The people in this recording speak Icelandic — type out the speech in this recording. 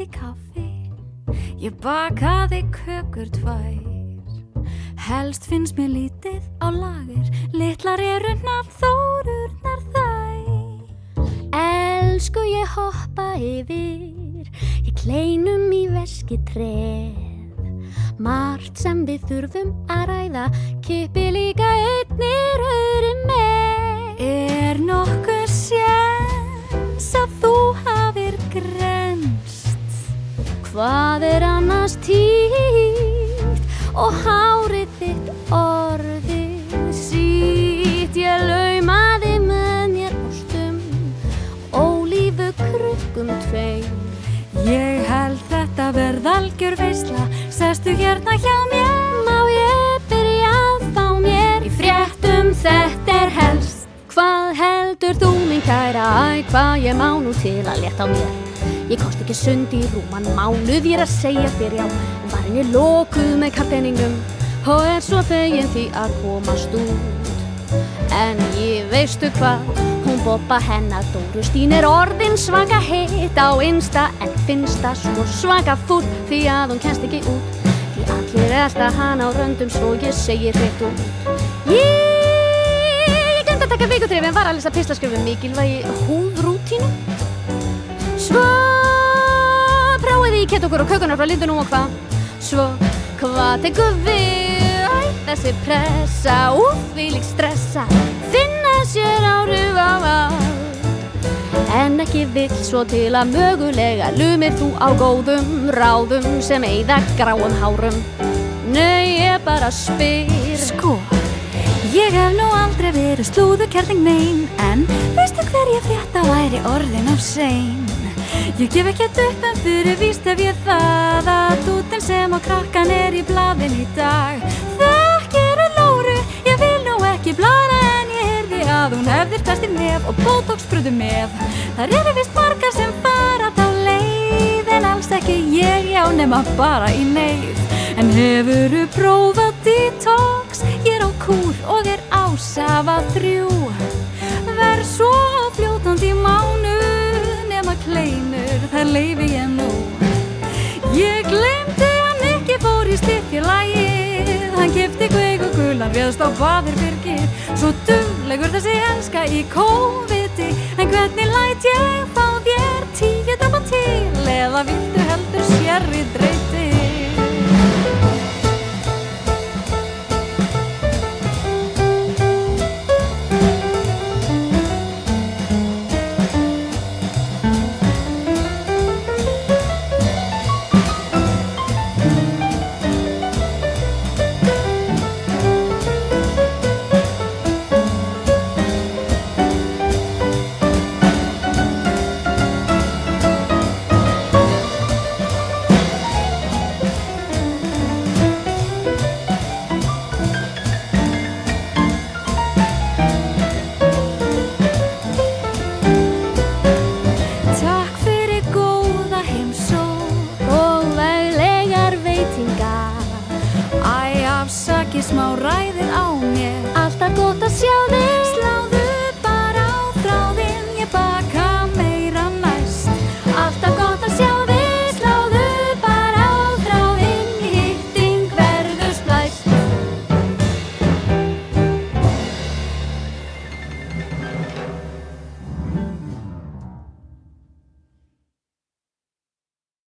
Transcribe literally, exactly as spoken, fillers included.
í kaffi, ég bakaði kökur tvær. Helst finnst mér lítið á lager, litlar erunnar þórurnar þær. Elsku ég hoppa yfir, ég kleinum í veski treð. Margt sem við þurfum að ræða, kippi líka einnig rauðri með. Er nokkur séns að þú hafir grenst? Hvað er annars títt og hárið þitt orðið sítt? Ég laumaði með mér ástum, ólífu krukkum tveim. Ég held þetta verð algjör veisla, sestu hérna hjá mér. Má ég byrja að fá mér í fréttum, þetta er helst. Hvað heldur þú mín kæra, æ hvað ég má nú til að létta á mér. Ég komst ekki sund í rúman mánuð, ég er að segja þér já. Var henni lokuð með kapteiningum og er svo fegin því að komast út. En ég veistu hvað, hún Bobba hennar Dórustín er orðin svaka heit á Insta, en finnst það svo svaka fúll því að hún kemst ekki út. Því allir elta hana á röndum svo ég segir hreint út. Ég, ég gleymdi að taka vikuþrif en var að lesa pislaskrifum mikilvægi húðrútínu. Svo prófiði í ketokur og kökunar frá Lindunum og hvað? Svo hvað tekur við? Æ, þessi pressa, úf, þvílík stressa, finna sér áhrif á allt. En ekki vill svo til að mögulega lumir þú á góðum ráðum sem eyða gráum hárum. Nei, ég bara spyr. Sko, ég hef nú aldrei verið slúðukerling nein, en veistu hver ég frétta væri orðin of sein? Ég gef ekkert upp en fyrir víst ef ég það að dútin sem á krakkan er í blaðin í dag. Þekkir að Lóru, ég vil nú ekki blara, en ég heyrði að hún hefðir test í nef og botox-sprautu með. Þar eru víst margar sem fara þá leið, en alls ekki ég, já nema bara í neyð. En hefurðu prófað detox? Ég er á kúr og er ásafa þrjú. Verð svo fljótandi í mánuð, nema kleinur, þær leyfi ég nú. Ég gleymdi hann ekki fór í stiffjulagið, hann keypti kveik og gulan réðst á baðir Birgir. Svo duglegur þessi enska í kóviti, en hvernig læt ég fá þér tíu dropa til, eða viltu heldur sérri dreyti? Smá ræðir á mér, alltaf gott að sjá